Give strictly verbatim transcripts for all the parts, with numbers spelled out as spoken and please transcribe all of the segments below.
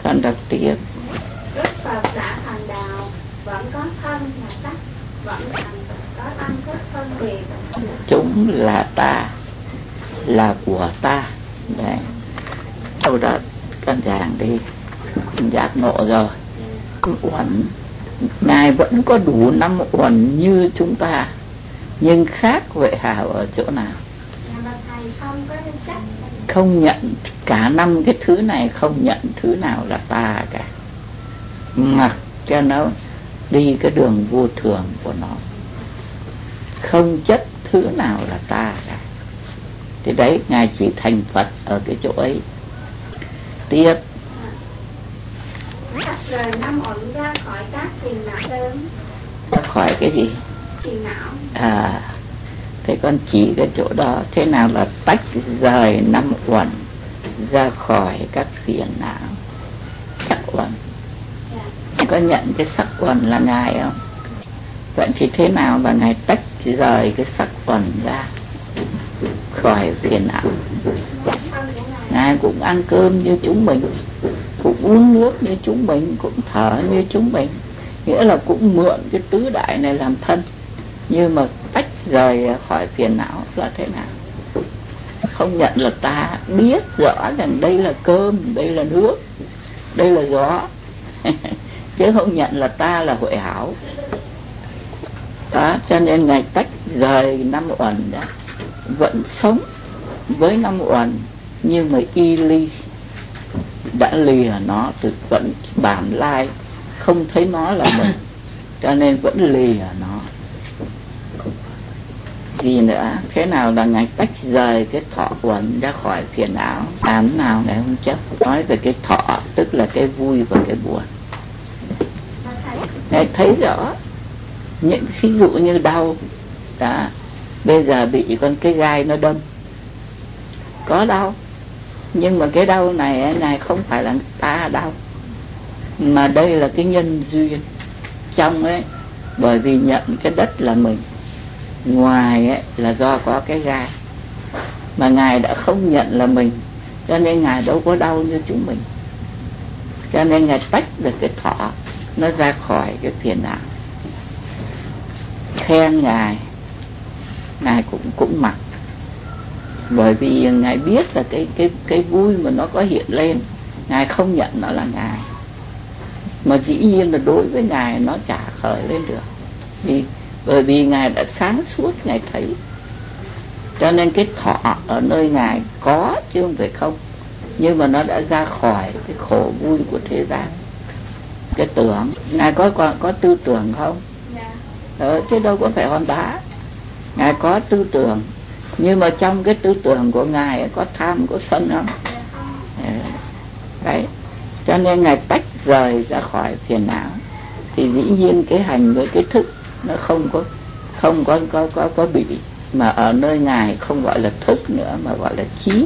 Con đọc tiếp. Đức Phật đã thành đạo, vẫn có thân là sắc, vẫn thành có tâm thức phân biệt. Chúng là ta, là của ta. Đấy. Đâu đó con giảng đi, giác ngộ rồi. Uẩn, Ngài vẫn có đủ năm uẩn như chúng ta, nhưng khác Huệ Hảo ở chỗ nào? Không nhận cả năm cái thứ này, không nhận thứ nào là ta cả, mặc cho nó đi cái đường vô thường của nó, không chấp thứ nào là ta cả. Thì đấy, Ngài chỉ thành Phật ở cái chỗ ấy. Tiếp. Rời năm uẩn ra khỏi các phiền não lớn. Ra khỏi cái gì? Phiền não. À, thế con chỉ cái chỗ đó. Thế nào là tách rời năm uẩn ra khỏi các phiền não? Sắc uẩn. Yeah. Có nhận cái sắc uẩn là Ngài không? Vậy thì thế nào là Ngài tách rời cái sắc uẩn ra khỏi phiền não? Ngài cũng ăn cơm như chúng mình, cũng uống nước như chúng mình, cũng thở như chúng mình, nghĩa là cũng mượn cái tứ đại này làm thân. Nhưng mà tách rời khỏi phiền não là thế nào? Không nhận là ta, biết rõ rằng đây là cơm, đây là nước, đây là gió chứ không nhận là ta là Huệ Hảo. Đó, cho nên Ngài tách rời năm uẩn ra, vẫn sống với năm uẩn nhưng mà y ly, đã lìa nó từ vẫn bản lai, không thấy nó là mình, cho nên vẫn lìa nó. Gì nữa? Thế nào là Ngài tách rời cái thọ uẩn ra khỏi phiền não? Làm nào Ngài không chấp? Nói về cái thọ, tức là cái vui và cái buồn. Ngài thấy rõ những ví dụ như đau đó, bây giờ bị con cái gai nó đâm, có đau, nhưng mà cái đau này Ngài không phải là ta đau, mà đây là cái nhân duyên trong ấy. Bởi vì nhận cái đất là mình, ngoài ấy là do có cái gai, mà Ngài đã không nhận là mình, cho nên Ngài đâu có đau như chúng mình. Cho nên Ngài tách được cái thọ nó ra khỏi cái phiền não. Khen Ngài, Ngài cũng cũng mặc, bởi vì Ngài biết là cái cái cái vui mà nó có hiện lên, Ngài không nhận nó là Ngài, mà dĩ nhiên là đối với Ngài nó chả khởi lên được. Vì bởi vì Ngài đã sáng suốt, Ngài thấy, cho nên cái thọ ở nơi Ngài có chứ không phải không, nhưng mà nó đã ra khỏi cái khổ vui của thế gian. Cái tưởng, Ngài có có, có tư tưởng không? Ờ, chứ đâu có phải hòn đá. Ngài có tư tưởng, nhưng mà trong cái tư tưởng của Ngài ấy, có tham, có sân không? Đấy, cho nên Ngài tách rời ra khỏi phiền não, thì dĩ nhiên cái hành với cái thức nó không có không có có có, có bị, mà ở nơi Ngài không gọi là thức nữa mà gọi là trí.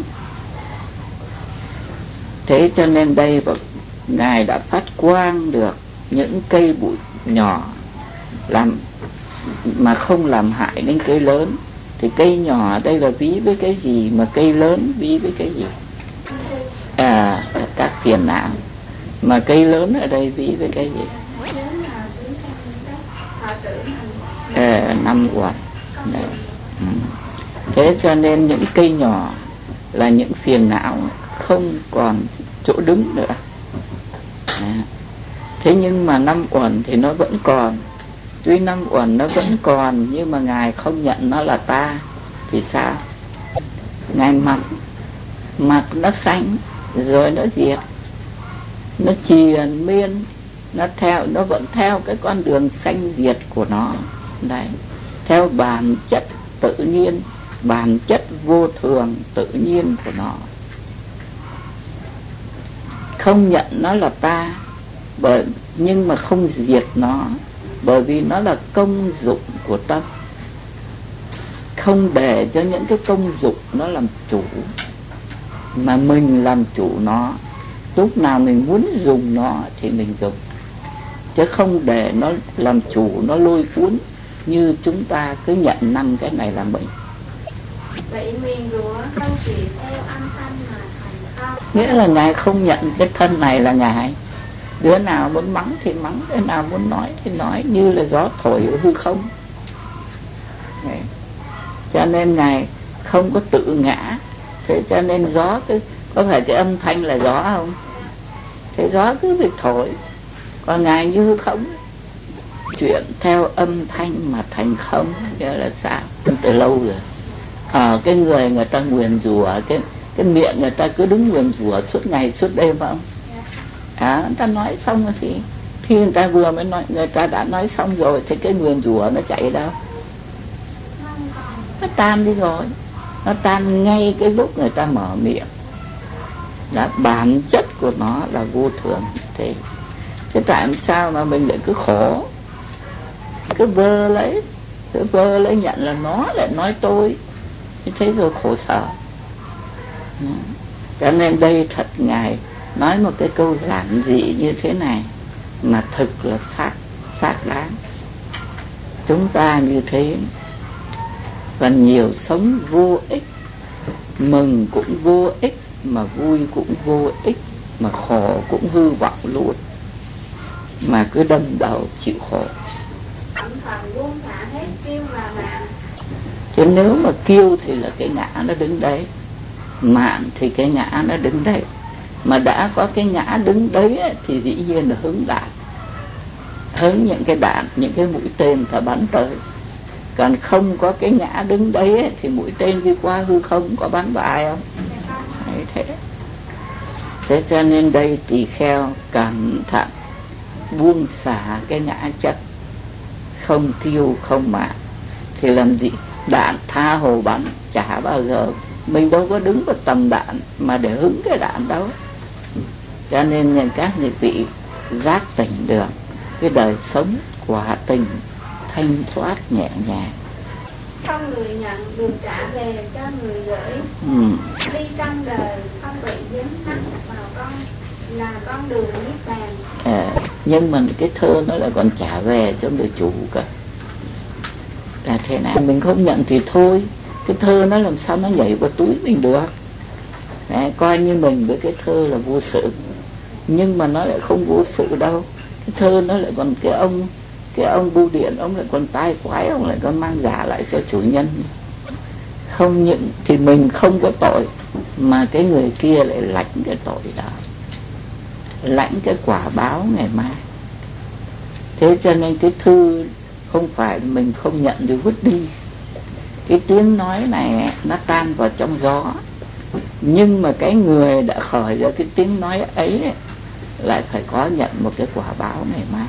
Thế cho nên đây Ngài đã phát quang được những cây bụi nhỏ làm mà không làm hại đến cây lớn. Thì cây nhỏ đây là ví với cái gì, mà cây lớn ví với cái gì? À, các phiền não. Mà cây lớn ở đây ví với cái gì? À, năm uẩn. Ừ. Thế cho nên những cây nhỏ là những phiền não không còn chỗ đứng nữa. À. Thế nhưng mà năm uẩn thì nó vẫn còn. Tuy năm uẩn nó vẫn còn, nhưng mà Ngài không nhận nó là ta. Thì sao? Ngài mặc, mặc nó sanh, rồi nó diệt, nó triền miên, nó theo, nó vẫn theo cái con đường sanh diệt của nó. Đấy, theo bản chất tự nhiên, bản chất vô thường tự nhiên của nó. Không nhận nó là ta, bởi nhưng mà không diệt nó, bởi vì nó là công dụng của tâm. Không để cho những cái công dụng nó làm chủ, mà mình làm chủ nó. Lúc nào mình muốn dùng nó thì mình dùng, chứ không để nó làm chủ, nó lôi cuốn như chúng ta cứ nhận năm cái này là mình. Vậy nguyền rủa đâu chỉ theo âm thanh mà thành Nghĩa là Ngài không nhận cái thân này là Ngài. Đứa nào muốn mắng thì mắng, đứa nào muốn nói thì nói, như là gió thổi ở hư không. Đấy. Cho nên Ngài không có tự ngã. Thế cho nên gió cứ, có phải cái âm thanh là gió không? Thế gió cứ việc thổi. Còn Ngài như hư không. Chuyện theo âm thanh mà thành không, nghĩa là sao? Từ lâu rồi. À, cái người người ta nguyền rủa, cái cái miệng người ta cứ đứng nguyền rủa suốt ngày suốt đêm phải không? À, người ta nói xong rồi thì khi người ta vừa mới nói, người ta đã nói xong rồi thì cái nguyền rủa nó chạy đâu? Nó tan đi rồi. Nó tan ngay cái lúc người ta mở miệng. Là bản chất của nó là vô thường. Thế thế tại sao mà mình lại cứ khổ, cứ vơ lấy, cứ vơ lấy nhận là nó lại nói tôi, như thế rồi khổ sở. Cho nên đây thật Ngài nói một cái câu giản dị như thế này mà thực là xác xác đáng. Chúng ta như thế còn nhiều sống vô ích, mừng cũng vô ích, mà vui cũng vô ích, mà khổ cũng hư vọng luôn, mà cứ đâm đầu chịu khổ. Chứ nếu mà kêu thì là cái ngã nó đứng đấy, mạng thì cái ngã nó đứng đấy. Mà đã có cái ngã đứng đấy ấy, thì dĩ nhiên là hứng đạn, hứng những cái đạn, những cái mũi tên ta bắn tới. Còn không có cái ngã đứng đấy ấy, thì mũi tên đi qua hư không có bắn vào ai không? Đấy, thế. Thế cho nên đây tỳ kheo cẩn thận buông xả cái ngã chất, không kiêu không mạn, thì làm gì đạn tha hồ bắn chả bao giờ. Mình đâu có đứng vào tầm đạn mà để hứng cái đạn đâu. Cho nên những các người vị giác tỉnh được cái đời sống quả tình thanh thoát nhẹ nhàng. Không người nhận được trả về cho người gửi. ừ. Đi trong đời không bị dính mắc vào con là con đường niết bàn. À, nhưng mà cái thơ nó lại còn trả về cho người chủ cả. Là thế nào? Mình không nhận thì thôi. Cái thơ nó làm sao nó nhảy vào túi mình được. Đấy, coi như mình với cái thơ là vô sự, nhưng mà nó lại không vô sự đâu. Cái thơ nó lại còn cái ông cái ông bưu điện, ông lại còn tai quái, ông lại còn mang giả lại cho chủ nhân. Không những thì mình không có tội, mà cái người kia lại lãnh cái tội đó, lãnh cái quả báo ngày mai. Thế cho nên cái thư không phải mình không nhận rồi vứt đi. Cái tiếng nói này nó tan vào trong gió, nhưng mà cái người đã khởi ra cái tiếng nói ấy lại phải có nhận một cái quả báo ngày mai.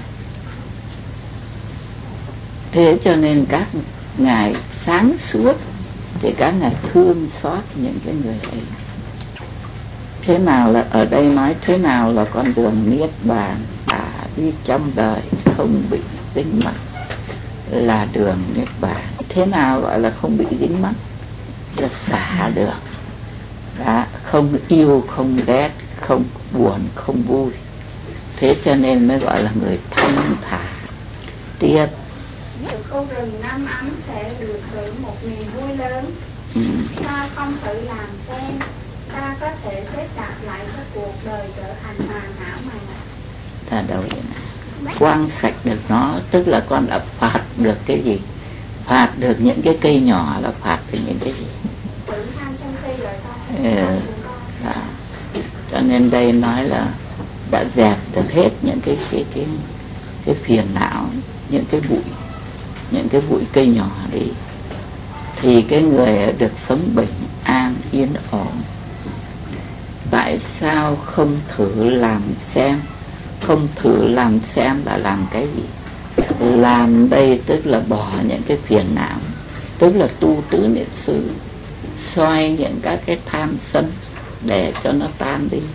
Thế cho nên các ngài sáng suốt thì các ngài thương xót những cái người ấy. Thế nào là ở đây nói thế nào là con đường niết bàn? À, đi trong đời không bị dính mắc là đường niết bàn. Thế nào gọi là không bị dính mắc? Là xả được. Đó, không yêu không ghét, không buồn không vui. Thế cho nên mới gọi là người thanh thản. Tiếp. Ở khu rừng năm ấm sẽ được hưởng một niềm vui lớn. ừ. Ta không tự làm xem, ta có thể xếp đặt lại cho cuộc đời trở thành hoàn hảo mà. Ta đâu vậy nào? Quang sạch được nó, tức là con đã phạt được cái gì? Phạt được những cái cây nhỏ là phạt được những cái gì? Tự tham trong cây rồi con. Ừ. Đó. Cho nên đây nói là đã dẹp được hết những cái cái cái, cái phiền não, những cái bụi, những cái bụi cây nhỏ đi, thì cái người được sống bình an yên ổn. Tại sao không thử làm xem? Không thử làm xem là làm cái gì? Làm đây tức là bỏ những cái phiền não, tức là tu tứ niệm xứ, xoay những các cái tham sân để cho nó tan đi.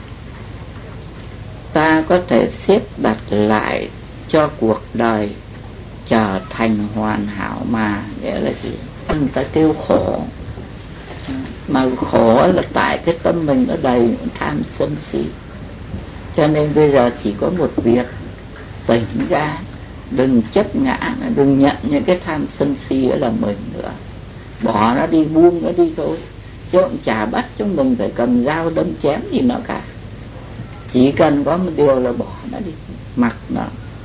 Ta có thể xếp đặt lại cho cuộc đời trở thành hoàn hảo mà. Nghĩa là gì? Người ta kêu khổ, mà khổ là tại cái tâm mình nó đầy tham sân si. Cho nên bây giờ chỉ có một việc, tỉnh ra, đừng chấp ngã, đừng nhận những cái tham sân si là mình nữa, bỏ nó đi, buông nó đi thôi. chứ cũng chả bắt chúng mình phải cầm dao đâm chém gì nó cả. Chỉ cần có một điều là bỏ nó đi, mặc nó,